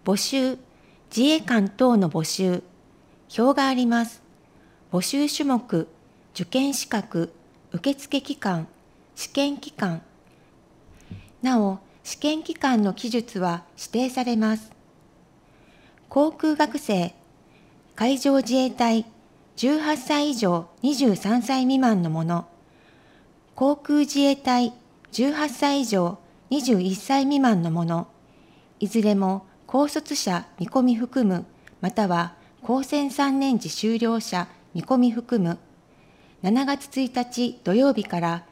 募集、自衛官等の募集、表があります。募集種目、受験資格、受付期間、試験期間。なお、試験期間の記述は指定されます。航空学生、海上自衛隊、18歳以上23歳未満の者、航空自衛隊、18歳以上21歳未満の者、いずれも高卒者見込み含む、または高専3年時修了者見込み含む、7月1日土曜日から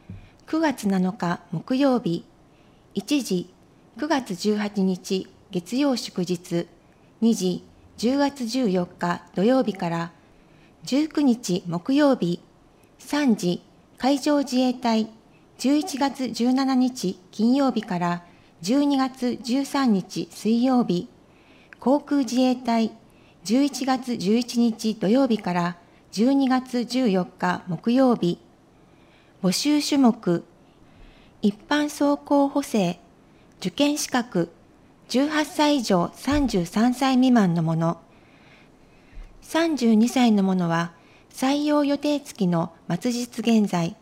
9月7日木曜日、1時9月18日月曜祝日、2時10月14日土曜日から19日木曜日、3時海上自衛隊、11月17日金曜日から12月13日水曜日、航空自衛隊、11月11日土曜日から12月14日木曜日。募集種目、一般走行補正、受験資格、18歳以上33歳未満の者、32歳の者は採用予定月の末日現在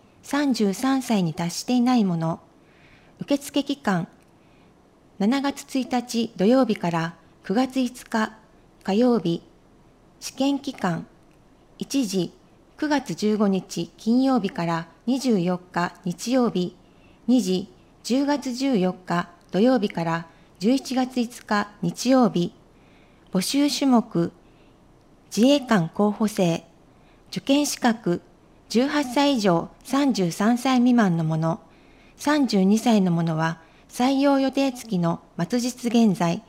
33歳に達していない者、受付期間、7月1日土曜日から9月5日火曜日、試験期間、1時9月15日金曜日から24日日曜日、2時10月14日土曜日から11月5日日曜日。募集種目、自衛官候補生、受験資格、18歳以上33歳未満の者、32歳の者は採用予定月の末日現在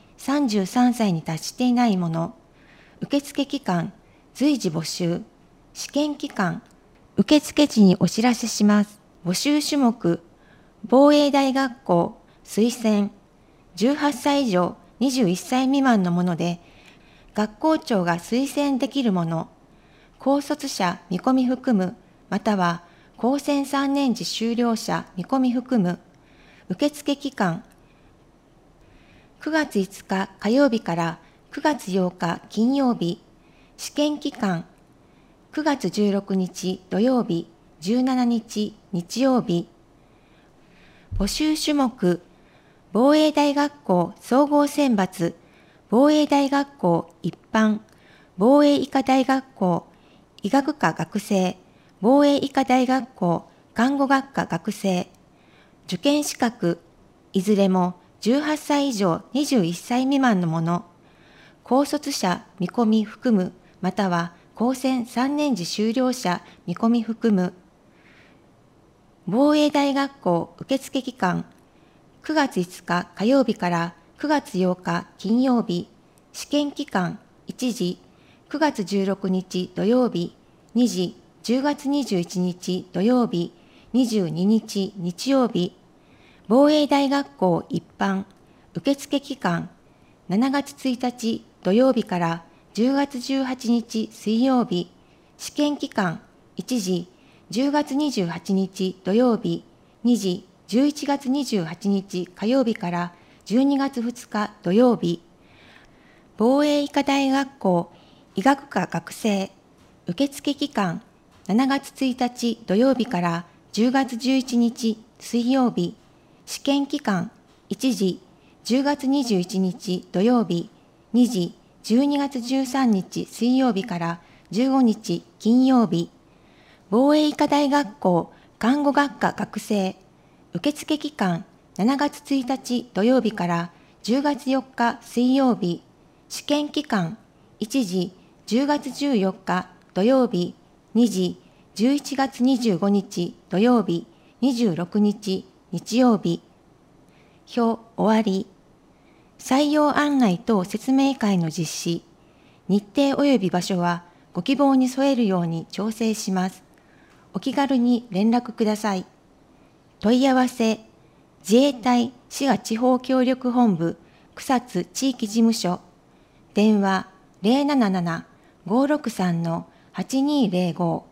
33歳に達していない者、受付期間、随時募集、試験期間、受付時にお知らせします。募集種目、防衛大学校、推薦、18歳以上21歳未満の者で、学校長が推薦できる者、高卒者見込み含む、または高専3年時修了者見込み含む、受付期間、9月5日火曜日から9月8日金曜日、試験期間、9月16日土曜日、17日日曜日。募集種目、防衛大学校総合選抜、防衛大学校一般、防衛医科大学校医学科学生、防衛医科大学校看護学科学生。受験資格、いずれも18歳以上21歳未満の者、高卒者見込み含む、または高専3年時修了者見込み含む。防衛大学校受付期間、9月5日火曜日から9月8日金曜日、試験期間、1時、9月16日土曜日、2時、10月21日土曜日、22日日曜日。防衛大学校一般、受付期間、7月1日土曜日から10月18日水曜日、試験期間、1時、10月28日土曜日、2時、11月28日火曜日から12月2日土曜日。防衛医科大学校医学科学生、受付期間、7月1日土曜日から10月11日水曜日、試験期間、1時、10月21日土曜日、2時、12月13日水曜日から15日金曜日。防衛医科大学校看護学科学生、受付期間、7月1日土曜日から10月4日水曜日、試験期間、1時、10月14日土曜日、2時、11月25日土曜日、26日日曜日。表終わり。採用案内等説明会の実施、日程及び場所はご希望に添えるように調整します。お気軽に連絡ください。問い合わせ、自衛隊滋賀地方協力本部草津地域事務所、電話077-563-8205